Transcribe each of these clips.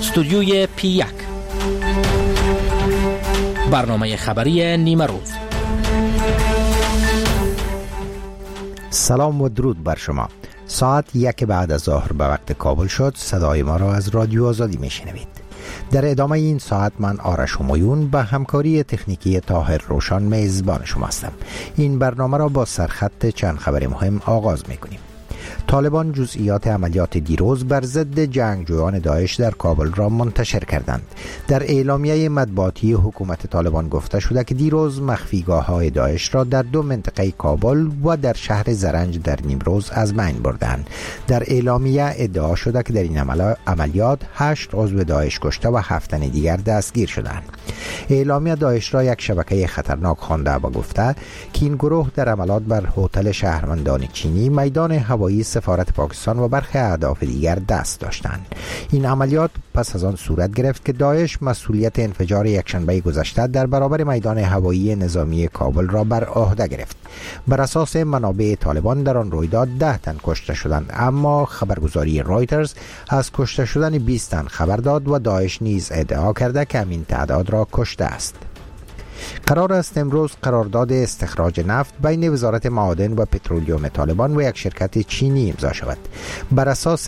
استودیوی P1 برنامه خبری نیمه روز. سلام و درود بر شما. ساعت 1 بعد از ظهر به وقت کابل شد. صدای ما را از رادیو آزادی میشنوید. در ادامه این ساعت من آرش همایون با همکاری تکنیکی طاهر روشان میزبان شما هستم. این برنامه را با سرخط چند خبر مهم آغاز میکنیم. طالبان جزئیات عملیات دیروز بر ضد جنگجویان داعش در کابل را منتشر کردند. در اعلامیه مطبوعاتی حکومت طالبان گفته شده که دیروز مخفیگاه‌های داعش را در 2 منطقه کابل و در شهر زرنج در نیمروز از بین بردند. در اعلامیه ادعا شده که در این عملیات 8 عضو داعش کشته و 7 تن دیگر دستگیر شدند. اعلامیه داعش را یک شبکه خطرناک خوانده و گفته که این گروه در عملیات بر هتل شهروندان چینی، میدان هوایی سفارت پاکستان و برخی اهداف دیگر دست داشتند. این عملیات پس از آن صورت گرفت که داعش مسئولیت انفجار یکشنبه گذشته در برابر میدان هوایی نظامی کابل را بر عهده گرفت. بر اساس منابع طالبان در آن رویداد 10 تن کشته شدند، اما خبرگزاری رایترز از کشته شدن 20 تن خبر داد و داعش نیز ادعا کرده که همین تعداد را کشته است. قرار است امروز قرارداد استخراج نفت بین وزارت معادن و پترولیوم طالبان و یک شرکت چینی امضا شود. بر اساس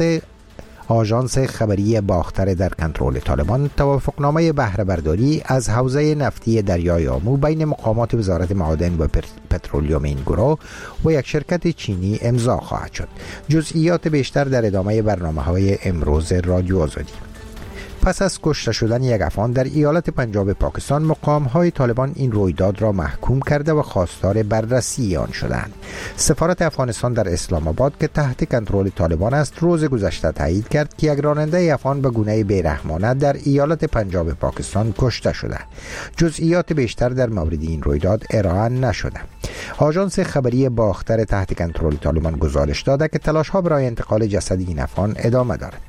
آژانس خبری باختر در کنترل طالبان، توافقنامه بهره برداری از حوزه نفتی دریای آمو بین مقامات وزارت معادن و پترولیوم این گروه و یک شرکت چینی امضا خواهد شد. جزئیات بیشتر در ادامه برنامه‌های امروز رادیو آزادی. پس از کشته شدن یک افغان در ایالت پنجاب پاکستان، مقام‌های طالبان این رویداد را محکوم کرده و خواستار بررسی آن شدند. سفارت افغانستان در اسلام آباد که تحت کنترل طالبان است، روز گذشته تایید کرد که یک راننده افغان به گونه بی‌رحمانه در ایالت پنجاب پاکستان کشته شده. جزئیات بیشتر در مورد این رویداد ارائه نشده. آژانس خبری باختر تحت کنترل طالبان گزارش داده که تلاش‌ها برای انتقال جسد این افغان ادامه دارد.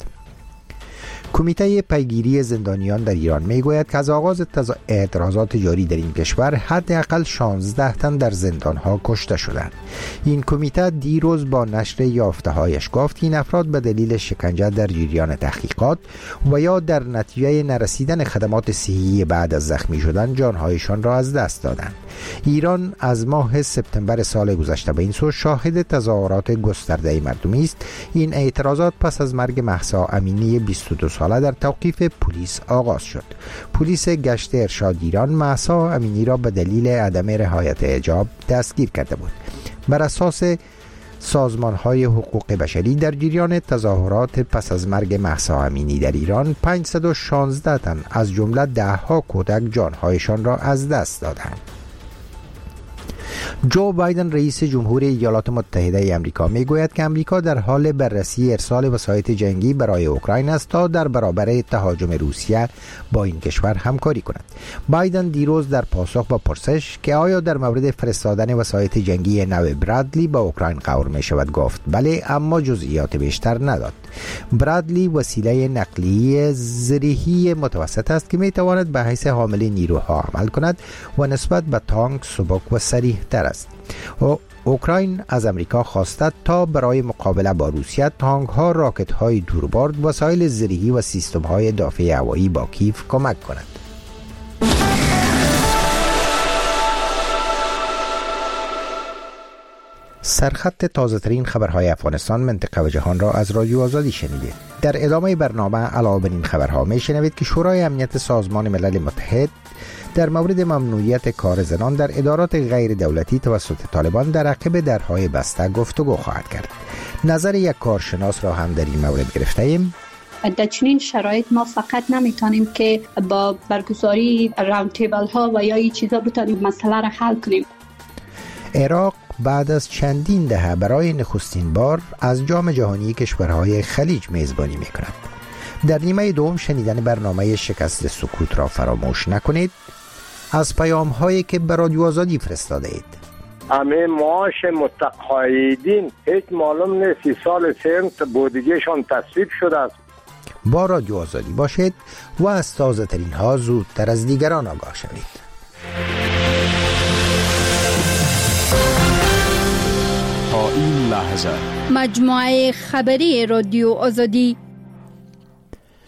کمیته پیگیری زندانیان در ایران میگوید که از آغاز اعتراضات جاری در این کشور حداقل 16 تن در زندانها کشته شدند. این کمیته دیروز با نشر یافته‌هایش گفت که این افراد به دلیل شکنجه در جریان تحقیقات و یا در نتیجه نرسیدن خدمات صحی بعد از زخمی شدن جانهایشان را از دست دادند. ایران از ماه سپتامبر سال گذشته به این سو شاهد تظاهرات گسترده مردمی است. این اعتراضات پس از مرگ مهسا امینی 22 ساله در توقیف پلیس آغاز شد. پلیس گشت ارشاد ایران مهسا امینی را به دلیل عدم رعایت حجاب دستگیر کرده بود. بر اساس سازمان‌های حقوق بشری در جریان تظاهرات پس از مرگ مهسا امینی در ایران 516 تن از جمله 10 کودک جانهایشان را از دست دادند. جو بایدن رئیس جمهور ایالات متحده آمریکا میگوید که آمریکا در حال بررسی ارسال وسایط جنگی برای اوکراین است تا در برابر تهاجم روسیه با این کشور همکاری کند. بایدن دیروز در پاسخ به پرسش که آیا در مورد فرستادن وسایط جنگی نو برادلی به اوکراین قرار می شود گفت بله، اما جزئیات بیشتر نداد. برادلی وسیله نقلیه زرهی متوسط است که می تواند به حیث حامل نیروها عمل کند و نسبت به تانک سبک و سریع تر است. اوکراین از امریکا خواسته تا برای مقابله با روسیه تانک ها، راکت های دوربرد، وسایل زرهی و سیستم های دافع هوایی با کیف کمک کند. سرخط تازه ترین خبرهای افغانستان، منطقه و جهان را از رادیو آزادی شنیدید. در ادامه برنامه علاوه بر این خبرها می شنوید که شورای امنیت سازمان ملل متحد در مورد ممنوعیت کار زنان در ادارات غیر دولتی توسط طالبان در عقب درهای بسته گفتگو خواهد کرد. نظر یک کارشناس را هم در این مورد گرفته ایم. در چنین شرایط ما فقط نمیتونیم که با برگزاری راوند تیبل ها و یا این چیزا بتونیم مسئله را حل کنیم. عراق بعد از چندین دهه برای نخستین بار از جام جهانی کشورهای خلیج میزبانی میکند. در نیمه دوم شنیدن برنامه شکست سکوت را فراموش نکنید. از پیام هایی که به رادیو آزادی فرستاده اید. همه معاش متقاعدین هیچ معلوم نیست سال سنت بودجهشان تصویب شده است. با رادیو آزادی باشید و از تازه ترین ها زودتر از دیگران آگاه شوید. تا این لحظه مجموعه خبری رادیو آزادی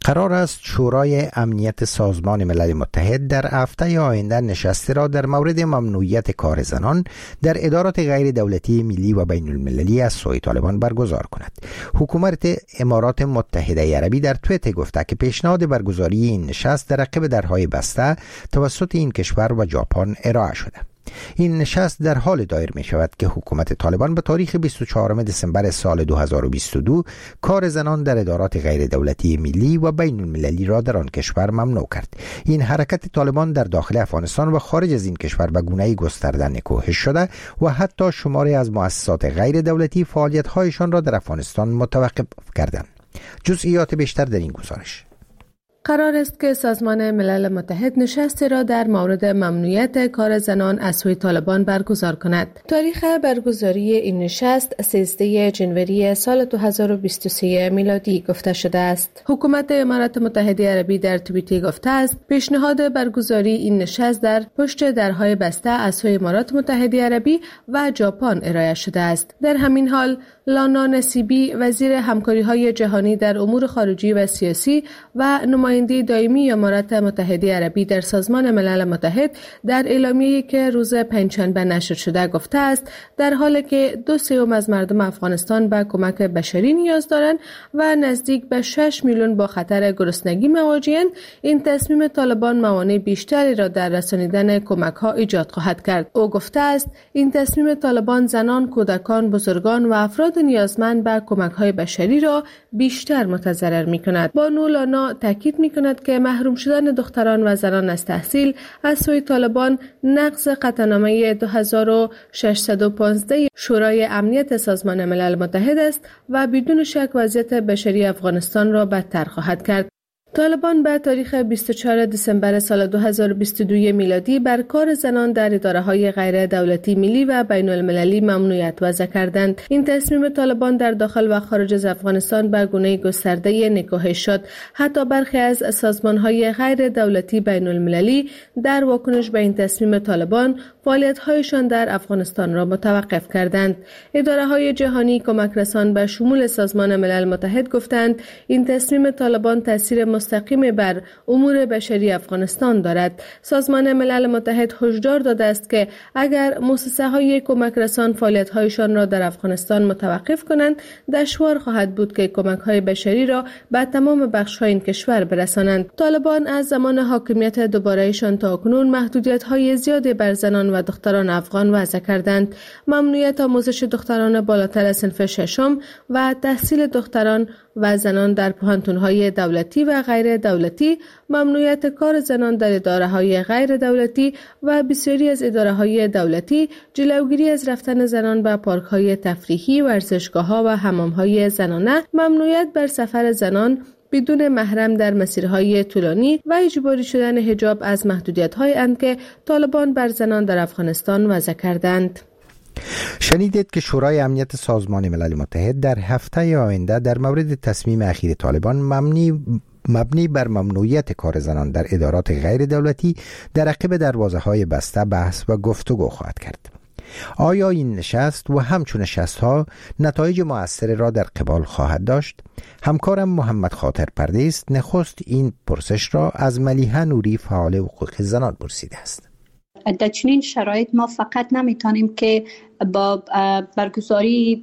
قرار است شورای امنیت سازمان ملل متحد در هفته آینده نشستی را در مورد ممنوعیت کار زنان در ادارات غیر دولتی ملی و بین المللی از سوی طالبان برگزار کند. حکومت امارات متحده عربی در توییت گفته که پیشنهاد برگزاری این نشست در عقب درهای بسته توسط این کشور و ژاپن ارائه شده. این نشست در حال دایر می شود که حکومت طالبان به تاریخ 24 دسامبر سال 2022 کار زنان در ادارات غیر دولتی ملی و بین المللی را در آن کشور ممنوع کرد. این حرکت طالبان در داخل افغانستان و خارج از این کشور به گونه‌ای گسترده نکوهش شده و حتی شماری از مؤسسات غیر دولتی فعالیت‌هایشان را در افغانستان متوقف کردند. جزئیات بیشتر در این گزارش. قرار است که سازمان ملل متحد نشستی را در مورد ممنوعیت کار زنان از سوی طالبان برگزار کند. تاریخ برگزاری این نشست 13 جنوری سال 2023 میلادی گفته شده است. حکومت امارات متحده عربی در توییتی گفته است پیشنهاد برگزاری این نشست در پشت درهای بسته از سوی امارات متحده عربی و ژاپن ارائه شده است. در همین حال لانا نصیبی وزیر همکاری‌های جهانی در امور خارجی و سیاسی و نماینده دائمی امارات متحده عربی در سازمان ملل متحد در اعلامیه‌ای که روز پنجشنبه نشر شده گفته است در حالی که 2/3 از مردم افغانستان به کمک بشری نیاز دارند و نزدیک به 6 میلیون با خطر گرسنگی مواجه‌اند، این تصمیم طالبان موانع بیشتری را در رسانیدن کمک‌ها ایجاد خواهد کرد. او گفته است این تصمیم طالبان زنان، کودکان، بزرگان و افراد نیازمند به کمک‌های بشری را بیشتر متضرر می‌کند. بانو لانا تاکید می‌کند که محروم شدن دختران و زنان از تحصیل از سوی طالبان نقض قطعنامه 2615 شورای امنیت سازمان ملل متحد است و بدون شک وضعیت بشری افغانستان را بدتر خواهد کرد. طالبان به تاریخ 24 دسامبر سال 2022 میلادی بر کار زنان در اداره‌های غیر دولتی ملی و بین المللی ممنوعیت وضع کردند. این تصمیم طالبان در داخل و خارج از افغانستان به گونه گسترده نکوهش شد. حتی برخی از سازمان‌های غیر دولتی بین المللی در واکنش به این تصمیم طالبان فعالیت‌هایشان در افغانستان را متوقف کردند. اداره‌های جهانی کمک رسان به شمول سازمان ملل متحد گفتند این تصمیم طالبان تاثیر مستقیم بر امور بشری افغانستان دارد. سازمان ملل متحد هشدار داده است که اگر مؤسسه‌های کمک رسان فعالیت‌هایشان را در افغانستان متوقف کنند، دشوار خواهد بود که کمک‌های بشری را به تمام بخش‌های این کشور برسانند. طالبان از زمان حاکمیت دوباره‌شان تا کنون محدودیت‌های زیادی بر زنان و دختران افغان وضع کردند. ممنوعیت آموزش دختران بالاتر از صنف ششم و تحصیل دختران و زنان در پوهنتون‌های دولتی و غیر دولتی، ممنوعیت کار زنان در اداره‌های غیر دولتی و بسیاری از اداره‌های دولتی، جلوگیری از رفتن زنان به پارک‌های تفریحی، ورزشگاه‌ها و حمام‌های زنانه، ممنوعیت بر سفر زنان بدون محرم در مسیرهای طولانی و اجباری شدن حجاب از محدودیت‌هایی اند که طالبان بر زنان در افغانستان وضع کردند. شنیدید که شورای امنیت سازمان ملل متحد در هفته آینده در مورد تصمیم اخیر طالبان مبنی بر ممنوعیت کار زنان در ادارات غیر دولتی در عقب دروازه‌های بسته بحث و گفتگو خواهد کرد. آیا این نشست و همچون نشست‌ها نتایج مؤثر را در قبال خواهد داشت؟ همکارم محمد خاطر پردیس نخست این پرسش را از ملیحه نوری فعال حقوق زنان پرسیده است. در چنین شرایط ما فقط نمیتونیم که با برگزاری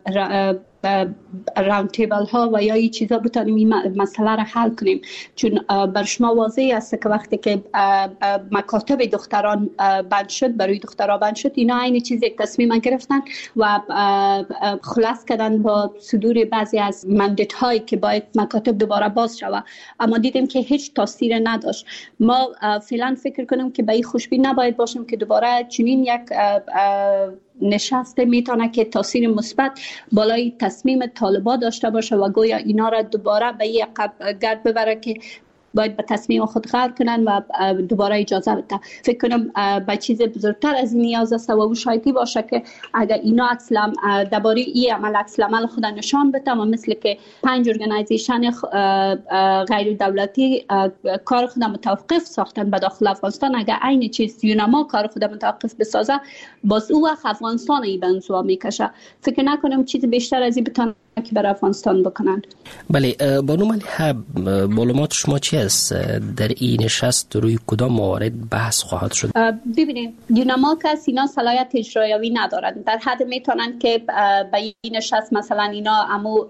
راوند تیبل ها و یا این چیزا بتونیم این مسئله را حل کنیم، چون بر شما واضح است که وقتی که مکاتب دختران بند شد، برای دخترها بند شد، اینا این چیز یک تصمیم گرفتن و خلاص کردن با صدور بعضی از مندت هایی که باید مکاتب دوباره باز شود، اما دیدیم که هیچ تاثیر نداشت. ما فعلا فکر کنیم که به این خوشبین نباید باشیم که دوباره چنین یک نشسته میتونه که تاثیر مثبت بالای تصمیم طالبان داشته باشه و گویا اینا را دوباره به یک گرد ببره که باید به تصمیم خود غور کنن و دوباره اجازه بده. فکر کنم به چیز بزرگتر از این نیاز است و او شایدی باشه که اگر اینا اصلا درباره این عمل عمل خود نشان بده و مثل که 5 ارگانایزیشن غیر دولتی کار خود متوقف ساختن به داخل افغانستان، اگر عین چیز یونما کار خود متوقف بسازه، باز او وقت افغانستان ای به انزوا میکشه. فکر نکنم چیز بیشتر از این بتونه کمکی بر افغانستان بکنند. بله، بانو ملیحه، معلومات شما چی است؟ در این نشست روی کدام موارد بحث خواهد شد؟ ببینید، دینمارک است، اینا صلاحیت اجرایی ندارند، در حد میتونند که به این نشست مثلا اینا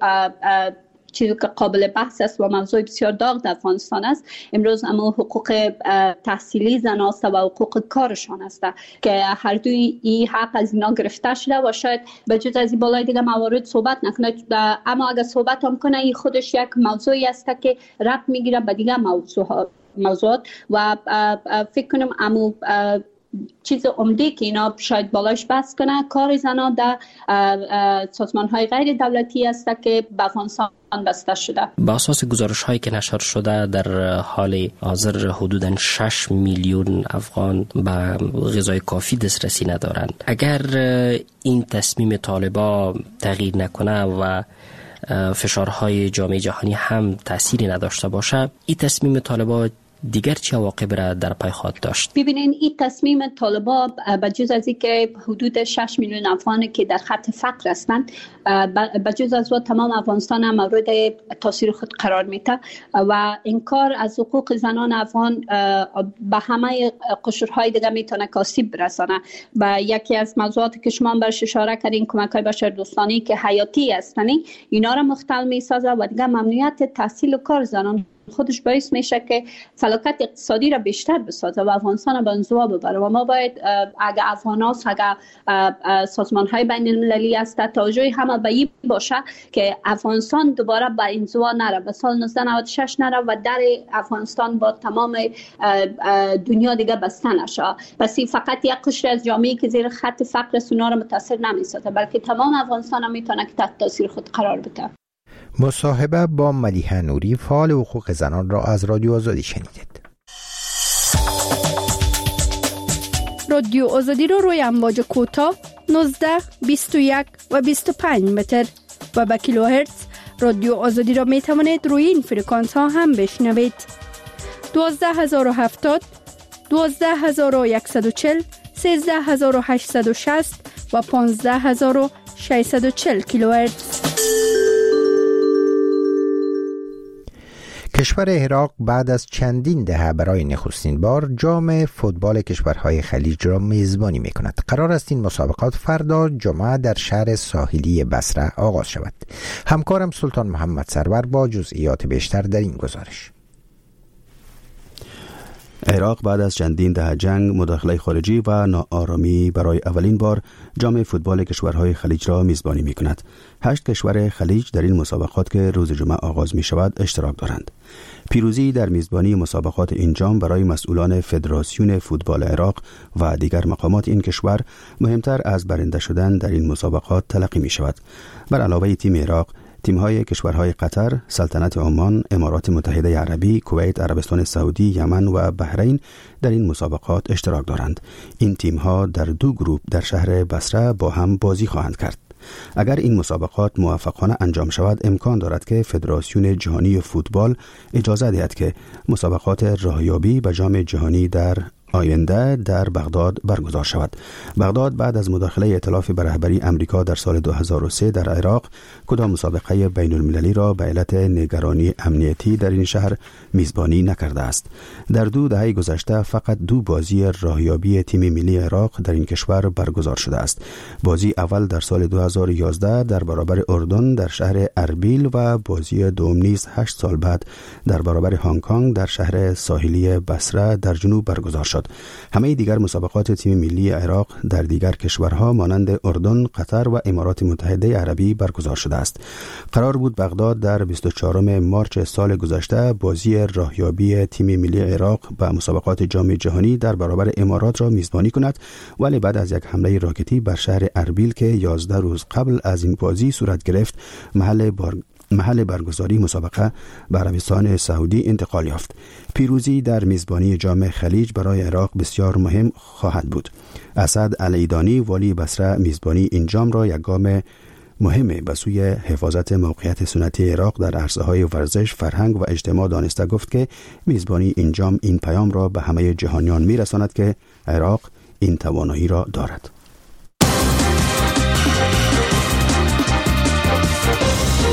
چیزی که قابل بحث است و موضوع بسیار داغ در افغانستان است امروز اما حقوق تحصیلی زن است و حقوق کارشان است که هر دوی این حق از اینا گرفته شده و شاید به جز از این بالای دیگه موارد صحبت نکنه، اما اگر صحبت هم کنه این خودش یک موضوعی است که ربط میگیره به دیگه موضوعات و فکر کنم اما چیز عمده که اینا شاید بالاش بحث کنه کار زنان در سازمان‌های غیر دولتی است که به افغانستان بسته شده. با اساس گزارش‌هایی که نشر شده در حال حاضر حدوداً 6 میلیون افغان به غذای کافی دسترسی ندارند. اگر این تصمیم طالبا تغییر نکنه و فشارهای جامعه جهانی هم تأثیری نداشته باشه، این تصمیم طالبا دیگر چه عواقب را در پی خواهد داشت؟ ببینین، این تصمیم طالبا بجز از اینکه حدود 6 میلیون افغانی که در خط فقر هستند، بجز از و تمام افغانستان هم مورد تاثیر خود قرار میده و انکار از حقوق زنان افغان به همه قشرهای دیگه میتونه آسیب برسانه. و یکی از موضوعاتی که شما برش اشاره کردین، کمک‌های بشردوستانه که حیاتی هستند، اینا را مختل میسازه و دیگه ممنوعیت تحصیل و کار زنان خودش باعث میشه که فلاکت اقتصادی را بیشتر بسازه و افغانستان به انزوا ببره و ما باید اگر افغاناس اگر سازمان‌های بین المللی است توجه همه به این باشه که افغانستان دوباره به انزوا نره، به سال 1996 نره و در افغانستان با تمام دنیا دیگه بسته نشه. پس فقط یک قشر از جامعه که زیر خط فقر است اونا را متاثر نمیسازه، بلکه تمام افغانستان هم میتونه که تحت تاثیر خود قرار بده. مصاحبه با ملیحه نوری، فعال حقوق زنان را از رادیو آزادی شنیدید. رادیو آزادی را روی امواج کوتاه 19، 21 و 25 متر و به کیلوهرتز رادیو آزادی را می توانید روی این فرکانس ها هم بشنوید. 12070، 12140، 13860 و 15640 کیلوهرتز. کشور عراق بعد از چندین دهه برای نخستین بار جام فوتبال کشورهای خلیج را میزبانی می‌کند. قرار است این مسابقات فردا جمعه در شهر ساحلی بصره آغاز شود. همکارم سلطان محمد سرور با جزئیات بیشتر در این گزارش. عراق بعد از چندین دهه جنگ، مداخله خارجی و ناآرامی برای اولین بار جام فوتبال کشورهای خلیج را میزبانی می‌کند. 8 کشور خلیج در این مسابقات که روز جمعه آغاز می‌شود اشتراک دارند. پیروزی در میزبانی مسابقات این جام برای مسئولان فدراسیون فوتبال عراق و دیگر مقامات این کشور مهمتر از برنده شدن در این مسابقات تلقی می‌شود. بر علاوه تیم عراق، تیم‌های کشورهای قطر، سلطنت عمان، امارات متحده عربی، کویت، عربستان سعودی، یمن و بحرین در این مسابقات اشتراک دارند. این تیم‌ها در 2 گروه در شهر بصره با هم بازی خواهند کرد. اگر این مسابقات موفقانه انجام شود، امکان دارد که فدراسیون جهانی فوتبال اجازه دهد که مسابقات راهیابی به جام جهانی در آینده در بغداد برگزار شود. بغداد بعد از مداخله ائتلاف به رهبری امریکا در سال 2003 در عراق کدام مسابقه بین المللی را به علت نگرانی امنیتی در این شهر میزبانی نکرده است. در 2 دهه گذشته فقط 2 بازی راهیابی تیم ملی عراق در این کشور برگزار شده است. بازی اول در سال 2011 در برابر اردن در شهر اربیل و بازی دوم نیز 8 سال بعد در برابر هنگ کنگ در شهر ساحلی بصره در جنوب برگزار شد. همه دیگر مسابقات تیم ملی عراق در دیگر کشورها مانند اردن، قطر و امارات متحده عربی برگزار شده است. قرار بود بغداد در 24 مارس سال گذشته بازی راهیابی تیم ملی عراق به مسابقات جام جهانی در برابر امارات را میزبانی کند، ولی بعد از یک حمله راکتی بر شهر اربیل که 11 روز قبل از این بازی صورت گرفت، محل برگزاری مسابقه به عربستان سعودی انتقال یافت. پیروزی در میزبانی جام خلیج برای عراق بسیار مهم خواهد بود. اسد العیدانی والی بصره میزبانی این جام را یک گام مهمه به سوی حفاظت موقعیت سنتی عراق در عرصه‌های ورزش، فرهنگ و اجتماع دانسته گفت که میزبانی این جام این پیام را به همه جهانیان میرساند که عراق این توانایی را دارد.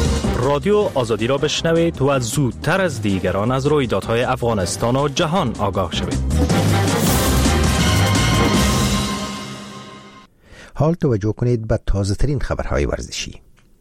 رادیو آزادی را بشنوید و زودتر از دیگران از رویدادهای افغانستان و جهان آگاه شوید. حال توجه کنید به تازه ترین خبرهای ورزشی.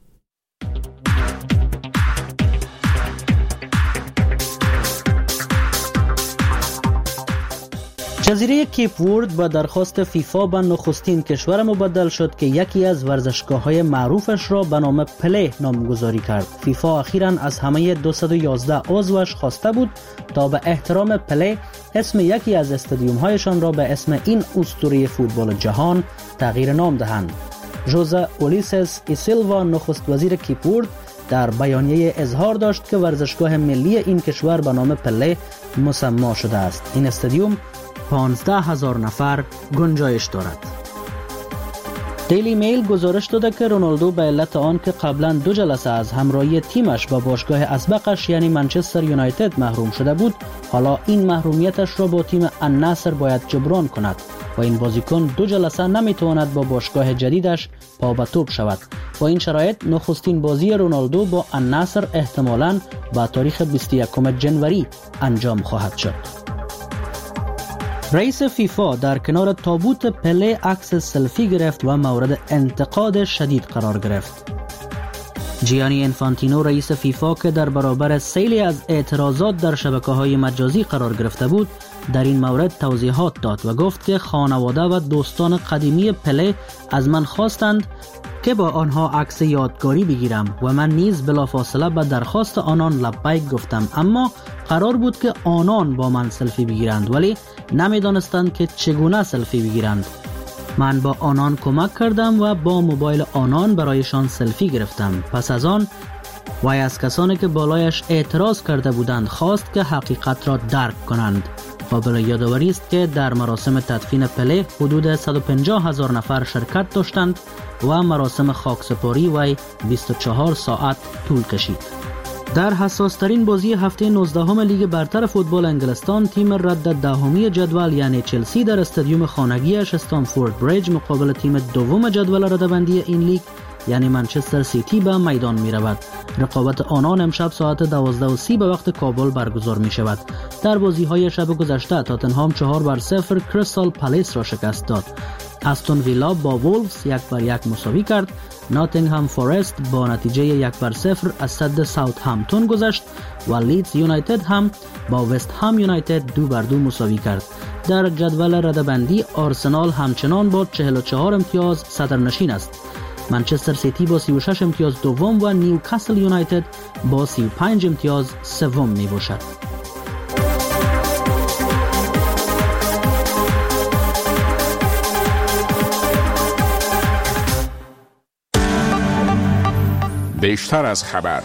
جزیره کیپ ورد با درخواست فیفا به نخستین کشور مبدل شد که یکی از ورزشگاه‌های معروفش را به نام پله نامگذاری کرد. فیفا اخیراً از همه 211 عضوش خواسته بود تا به احترام پله اسم یکی از استادیوم‌هایشان را به اسم این اسطوره فوتبال جهان تغییر نام دهند. ژوزه اولیسس ای سیلوا نخست وزیر کیپ ورد در بیانیه اظهار داشت که ورزشگاه ملی این کشور به نام پله مسما شده است. این استادیوم 15,000 نفر گنجایش دارد. دیلی میل گزارش داده که رونالدو به علت آن که قبلا 2 جلسه از همراهی تیمش با باشگاه اسبقش یعنی منچستر یونایتد محروم شده بود، حالا این محرومیتش را با تیم النصر باید جبران کند و این بازیکن 2 جلسه نمیتواند با باشگاه جدیدش پا به توپ شود. با این شرایط نخستین بازی رونالدو با النصر احتمالاً با تاریخ 21 جنوری انجام خواهد شد. رئیس فیفا در کنار تابوت پله عکس سلفی گرفت و مورد انتقاد شدید قرار گرفت. جیانی انفانتینو رئیس فیفا که در برابر سیلی از اعتراضات در شبکه‌های مجازی قرار گرفته بود، در این مورد توضیحات داد و گفت که خانواده و دوستان قدیمی پله از من خواستند که با آنها عکس یادگاری بگیرم و من نیز بلافاصله به درخواست آنان لبیک گفتم، اما قرار بود که آنان با من سلفی بگیرند ولی نمیدانستند که چگونه سلفی بگیرند. من با آنان کمک کردم و با موبایل آنان برایشان سلفی گرفتم. پس از آن وی از کسانی که بالایش اعتراض کرده بودند خواست که حقیقت را درک کنند. قابل یادآوری است که در مراسم تدفین پله حدود 150,000 نفر شرکت داشتند و مراسم خاکسپاری وی 24 ساعت طول کشید. در حساسترین بازی هفته 19 لیگ برتر فوتبال انگلستان، تیم رد دهمی جدول یعنی چلسی در استادیوم خانگیش استنفورد بریج مقابل تیم دوم جدول رده‌بندی این لیگ یعنی منچستر سیتی به میدان می رود. رقابت آنان امشب ساعت 12:30 به وقت کابل برگزار می شود. در بازی های شب گذشته تاتنهام 4-0 کریستال پالیس را شکست داد. استون ویلا با وولفز 1-1 مساوی کرد. ناتینگهام فورست با نتیجه 1-0 از صد ساوثهمپتون گذشت و لیدز یونایتد هم با وست هم یونایتد 2-2 مساوی کرد. در جدول رده‌بندی آرسنال همچنان با 44 امتیاز صدرنشین است. منچستر سیتی با 36 امتیاز دوم و نیوکاسل یونایتد با 35 امتیاز سوم می باشد. بیشتر از خبر.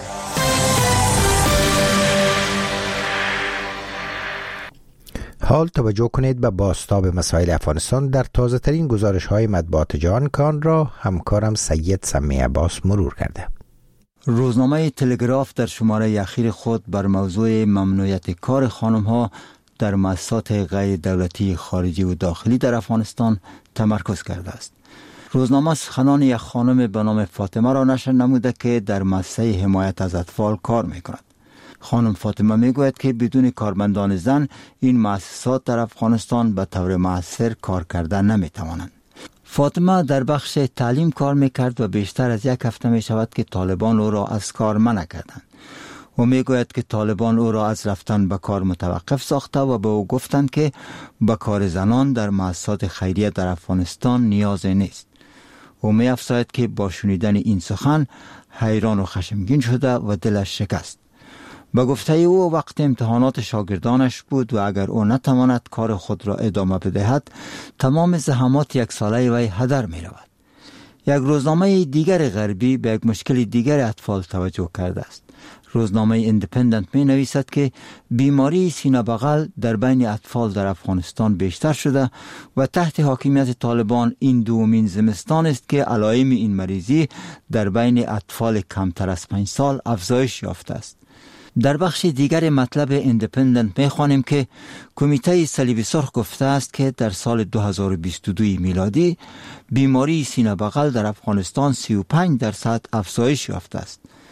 حال توجه کنید به بازتاب مسائل افغانستان در تازه ترین گزارش های مطبوعات جهان که آن را همکارم سید سمی عباس مرور کرده. روزنامه تلگراف در شماره اخیر خود بر موضوع ممنوعیت کار خانم ها در مؤسسات غیر دولتی خارجی و داخلی در افغانستان تمرکز کرده است. روزنامه سخنان یک خانم به نام فاطمه را نشر نموده که در مؤسسه حمایت از اطفال کار می‌کند. خانم فاطمه میگوید که بدون کارمندان زن این مؤسسات در افغانستان به طور مؤثر کار کردن نمی‌توانند. فاطمه در بخش تعلیم کار می‌کرد و بیشتر از 1 هفته می‌شود که طالبان او را از کار منع کردند. او میگوید که طالبان او را از رفتن به کار متوقف ساخته و به او گفتند که به کار زنان در مؤسسات خیریه در افغانستان نیازی نیست. او می‌افزاید که با شنیدن این سخن حیران و خشمگین شده و دلش شکست. به گفته او وقت امتحانات شاگردانش بود و اگر او نتواند کار خود را ادامه بدهد تمام زحمات 1 ساله وی هدر می رود. یک روزنامه دیگر غربی به یک مشکل دیگر اطفال توجه کرده است. روزنامه ایندیپندنت می نویسد که بیماری سینه بغل در بین اطفال در افغانستان بیشتر شده و تحت حاکمیت طالبان این دومین زمستان است که علائم این مریضی در بین اطفال کمتر از 5 سال افزایش یافته است. در بخش دیگر مطلب ایندیپندنت می‌خوانیم که کمیته صلیب سرخ گفته است که در سال 2022 میلادی بیماری سینه بغل در افغانستان 35% افزایش یافته است.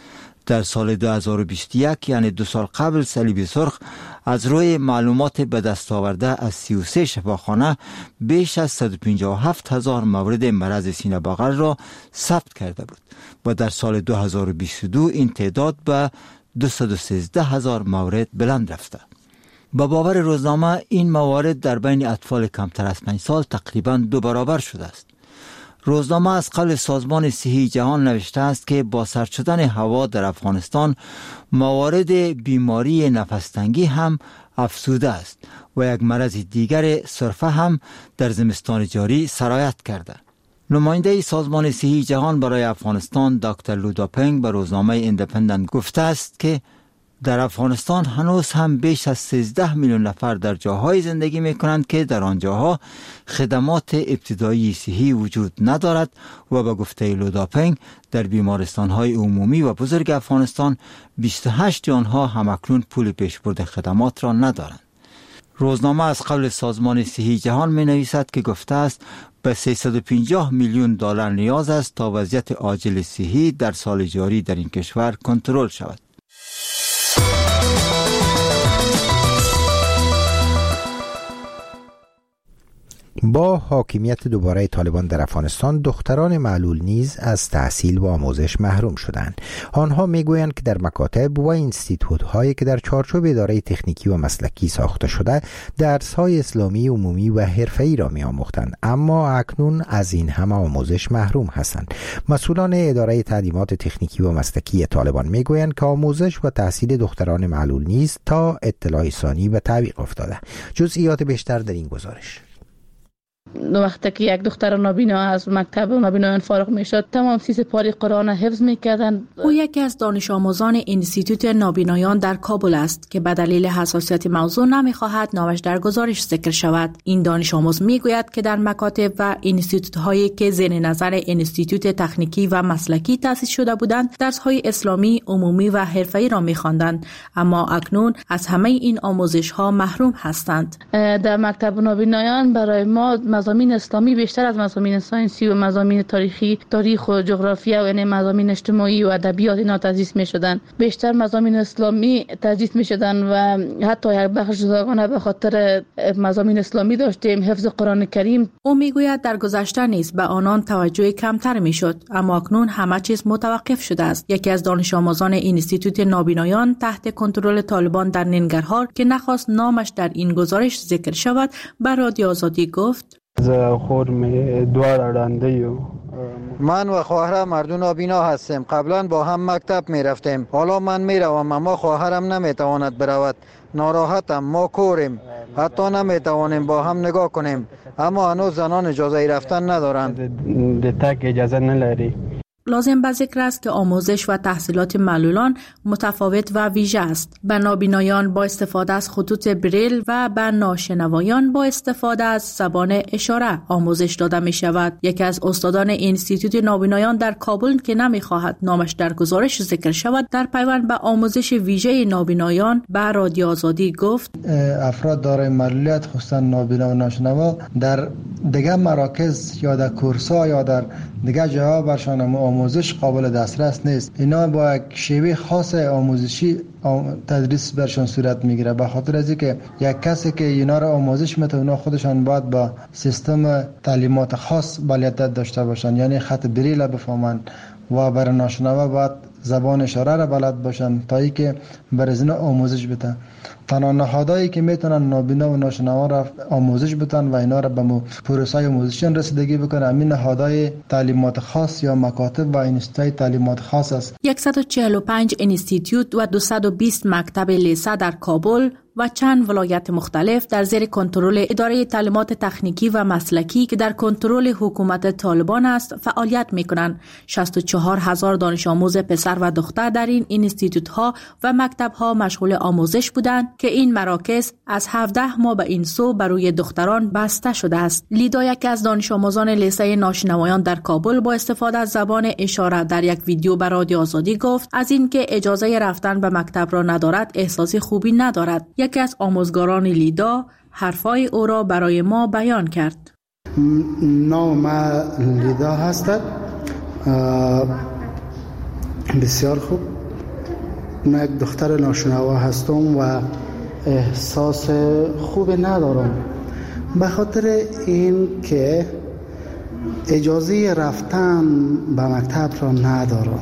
در سال 2021 یعنی 2 سال قبل صلیب سرخ از روی معلومات به دست آورده از 33 شفاخانه بیش از 157,000 مورد مرض سینه بغل را ثبت کرده بود و در سال 2022 این تعداد به 213,000 مورد بلند رفته. با باور روزنامه این موارد در بین اطفال کمتر از 5 سال تقریباً 2 برابر شده است. روزنامه از قول سازمان صحی جهان نوشته است که با سرد شدن هوا در افغانستان موارد بیماری نفس‌تنگی هم افزوده است و یک مرض دیگر سرفه هم در زمستان جاری سرایت کرده. نماینده سازمان صحی جهان برای افغانستان دکتر لو داپنگ به روزنامه ایندیپندنت گفته است که در افغانستان هنوز هم بیش از 13 میلیون نفر در جاهای زندگی می کنند که در آنجاها خدمات ابتدایی صحی وجود ندارد و به گفته لو داپنگ در بیمارستان‌های عمومی و بزرگ افغانستان 28 آنها همکنون پول پیشبرد خدمات را ندارند. روزنامه از قول سازمان صحی جهان می نویسد که گفته است به 350 میلیون دلار نیاز است تا وضعیت عاجل صحی در سال جاری در این کشور کنترل شود. با حاکمیت دوباره طالبان در افغانستان دختران معلول نیز از تحصیل و آموزش محروم شدند. آنها میگویند که در مکاتب و اینستیتوت‌هایی که در چارچوب اداره تکنیکی و مسلکی ساخته شده درس‌های اسلامی عمومی و حرفه‌ای را می‌آموختند، اما اکنون از این همه آموزش محروم هستند. مسئولان اداره تعلیمات تکنیکی و مسلکی طالبان میگویند که آموزش و تحصیل دختران معلول نیز تا اطلاع ثانی به تعویق افتاده. جزئیات بیشتر در این گزارش. وقتی که یک دختر نابینا از مکتب نابینایان فارغ میشد تمام سیز پاره قرآن حفظ میکردن. او یکی از دانش آموزان انستیتوت نابینایان در کابل است که به دلیل حساسیت موضوع نمیخواهد نامش در گزارش ذکر شود. این دانش آموز میگوید که در مکاتب و انستیتوت هایی که زیر نظر انستیتوت تکنیکی و مسلکی تأسیس شده بودند درس های اسلامی عمومی و حرفه‌ای را میخواندند، اما اکنون از همه این آموزش ها محروم هستند. در مکتب نابینایان برای ما مضامین اسلامی بیشتر از مضامین ساینسی و مضامین تاریخ و جغرافیا و یعنی مضامین اجتماعی و ادبیات اینا تدریس می‌شدن. بیشتر مضامین اسلامی تدریس می‌شدن و حتی یک بخش جداگانه به خاطر مضامین اسلامی داشتیم، حفظ قرآن کریم. او میگوید در گذشته نیز به آنان توجه کمتر میشد، اما اکنون همه چیز متوقف شده است. یکی از دانش آموزان انستیتوت نابینایان تحت کنترل طالبان در ننگرهار که نخواست نامش در این گزارش ذکر شود به رادیو آزادی گفت: من و خواهرم مردم نابینا هستیم. قبلا با هم مکتب می رفتیم. حالا من می روم اما خواهرم نمی تواند برود. ناراحتم. ما کوریم. حتی نمی توانیم با هم نگاه کنیم. اما هنوز زنان اجازه رفتن ندارند. تک اجازه نلری. لازم به ذکر است که آموزش و تحصیلات معلولان متفاوت و ویژه است. به نابینایان با استفاده از خطوط بریل و به ناشنوایان با استفاده از زبان اشاره آموزش داده می شود. یکی از استادان انستیتوت نابینایان در کابل که نمی خواهد نامش در گزارش ذکر شود در پیوند به آموزش ویژه نابینایان به رادیو آزادی گفت: افراد دارای معلولیت خصوصا نابینا و ناشنوا در دیگر مراکز یا در کورس‌ها یا در دیگر جاها برشان آموزش قابل دسترس نیست. اینا با یک شیوه خاص آموزشی تدریس برشان صورت میگیره. به خاطر از اینکه یک کسی که اینا را آموزش میده اونا خودشان باید با سیستم تعلیمات خاص بلدیت داشته باشن، یعنی خط بریل بفهمن و برای ناشنوا باید زبان اشاره را بلد باشن تا اینکه بر از اینا آموزش بدن. تنها نهادهایی که میتونن نابینا و ناشنوا را آموزش بدن و اینا را به پروسه آموزشی رسیدگی بکنن همین نهادهای تعلیمات خاص یا مکاتب و انستیتوت تعلیمات خاص است. 145 انستیتوت و 220 مکتب لیسه در کابل و چند ولایت مختلف در زیر کنترل اداره تعلیمات تکنیکی و مسلکی که در کنترل حکومت طالبان است فعالیت می‌کنند. 64,000 دانش آموز پسر و دختر در این انستیتوت ها و مکتب ها مشغول آموزش بودند که این مراکز از 17 ماه به این سو برای دختران بسته شده است. لیدا یکی از دانش آموزان لیسه ناشنوایان در کابل با استفاده از زبان اشاره در یک ویدیو به رادیو آزادی گفت از اینکه اجازه رفتن به مکتب را ندارد احساس خوبی ندارد. یکی از آموزگاران لیدا حرفای او را برای ما بیان کرد. نام ما لیدا هستد. بسیار خوب. من یک دختر ناشنوا هستم و احساس خوب ندارم، به خاطر این که اجازه رفتن به مکتب را ندارم،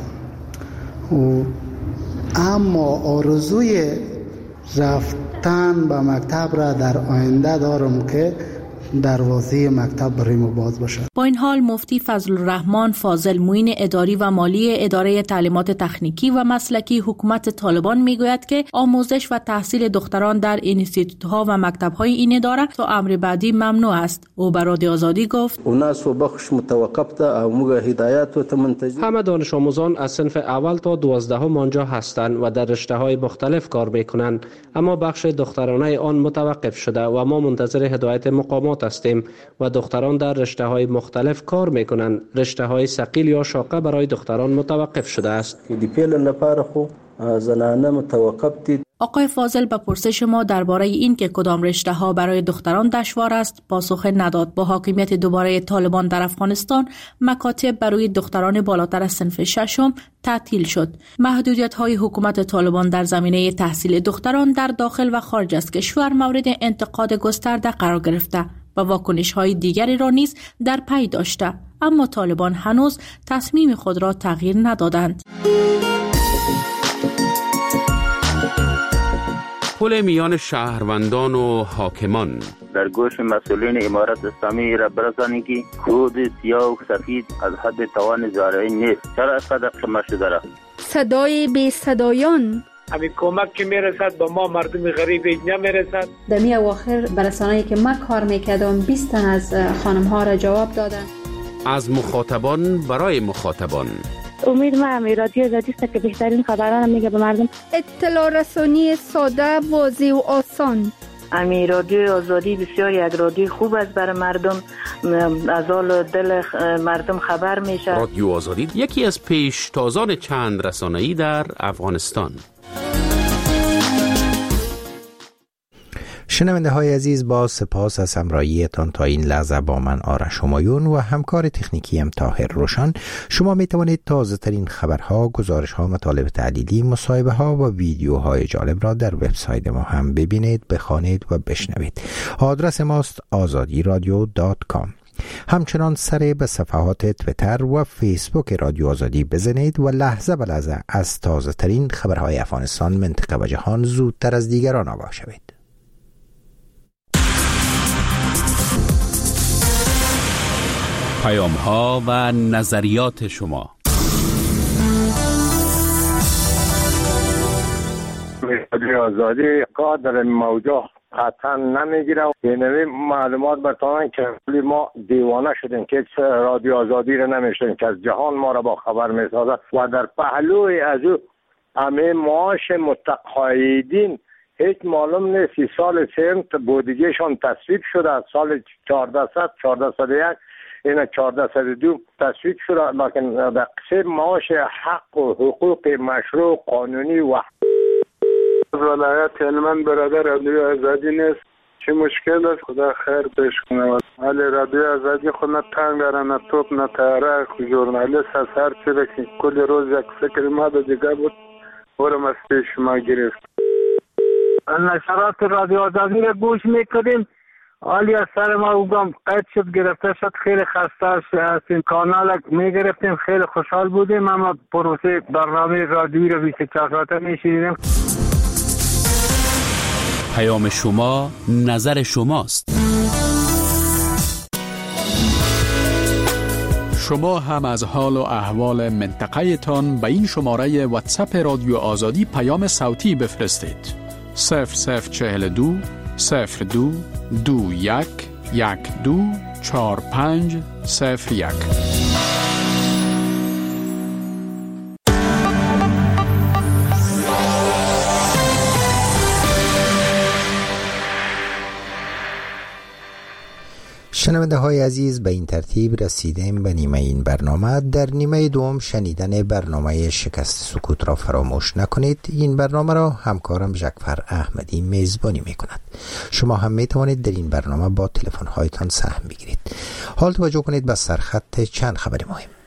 اما آرزوی رفتن به مکتب را در آینده دارم که دروازه مکتب برای ما باز باشد. با این حال مفتی فضل الرحمن فاضل معین اداری و مالی اداره تعلیمات تکنیکی و مسلکی حکومت طالبان میگوید که آموزش و تحصیل دختران در اینستیتوت‌ها و مکتب‌های این اداره تا امر بعدی ممنوع است. او به رادیو آزادی گفت: همه دانش آموزان از صنف اول تا 12 آنجا هستند و در رشته‌های مختلف کار می‌کنند، اما بخش دخترانه آن متوقف شده و ما منتظر هدایت مقامات هستیم و دختران در رشته‌های مختلف کار می‌کنند. رشته‌های ثقیل یا شاقه برای دختران متوقف شده است. آقای فاضل به پرسش ما درباره این که کدام رشته‌ها برای دختران دشوار است پاسخ نداد. با حاکمیت دوباره طالبان در افغانستان، مکاتب برای دختران بالاتر از صنف ششم تعطیل شد. محدودیت‌های حکومت طالبان در زمینه تحصیل دختران در داخل و خارج از کشور مورد انتقاد گسترده قرار گرفته و واکنش‌های دیگری را نیز در پی داشته، اما طالبان هنوز تصمیم خود را تغییر ندادند. پل میان شهروندان و حاکمان در گوش مسئولین امارت اسلامی را برسانید که کود سیاه و سفید از حد توان زارعی نیست. چرا اینقدر خمه شده را؟ صدای بی صدایان. همین کمک که میرسد با ما مردم غریب نمیرسد. در می اواخر برسانه‌ای که من کار میکردم 20 تن از خانم ها را جواب دادن. از مخاطبان برای مخاطبان. امید ما همی رادیو آزادی است که بهترین خبران میگه به مردم. اطلاع رسانی ساده، واضح و آسان. امی رادیو آزادی بسیار یک رادیو خوب است برای مردم، از حال دل مردم خبر میشه. رادیو آزادی یکی از پیشتازان چند رسانه‌ای در افغانستان. شنونده های عزیز، با سپاس از همراهیتان تا این لحظه با من آرش همایون و همکار تکنیکیم طاهر روشن. شما می توانید تازه ترین خبرها، گزارش ها، مطالب تحلیلی، مصاحبه ها و ویدیوهای جالب را در وبسایت ما هم ببینید، بخوانید و بشنوید. آدرس ماست azadiradio.com. همچنان سر به صفحات تویتر و فیسبوک رادیو آزادی بزنید و لحظه به لحظه از تازه ترین خبرهای افغانستان، منطقه و جهان زودتر از دیگران آگاه شوید. پیام‌ها و نظریات شما. رادیو آزادی قادر موضوع قطعا نمیگیره. یعنی معلومات برتانن که ما دیوانه شدیم که رادیو آزادی رو نمیشتیم که از جهان ما را با خبر میسازد و در پهلوی از او همه معاش متقاعدین هیچ معلوم نیست. سال سنت بودجهشان تصویب شده از سال 1401 این 1402 تصویب شده، لیکن در قسم معاش حق و حقوق مشروع قانونی و ولایت هلمند برادر رادیو آزادی نیست. چه مشکل است؟ خدا خیر پیش کنه. ولی رادیو آزادی خود نه تنگ داره، نه توپ، نه تاره. ژورنالیست از هر چی که کل روز یک فکر ما دیگه بود ورم از پیش ما گرفت. نشرات رادیو آزادی را گوش میکنیم. حالی از سر ما اوگم قید شد، گرفته شد. خیلی خسته از این کانال میگرفتیم، خیلی خوشحال بودیم، اما پروسه برنامه رادیویی رو 24 ساعته میشیدیم. پیام شما، نظر شماست. شما هم از حال و احوال منطقه تان به این شماره واتساپ رادیو آزادی پیام صوتی بفرستید. 0042 02 21 12 45 01. شنونده های عزیز، به این ترتیب رسیدیم به نیمه این برنامه. در نیمه دوم شنیدن برنامه شکست سکوت را فراموش نکنید. این برنامه را همکارم جعفر احمدی میزبانی می کند. شما هم می توانید در این برنامه با تلفن هایتان سهم بگیرید. حال توجه کنید به سرخط چند خبر مهم.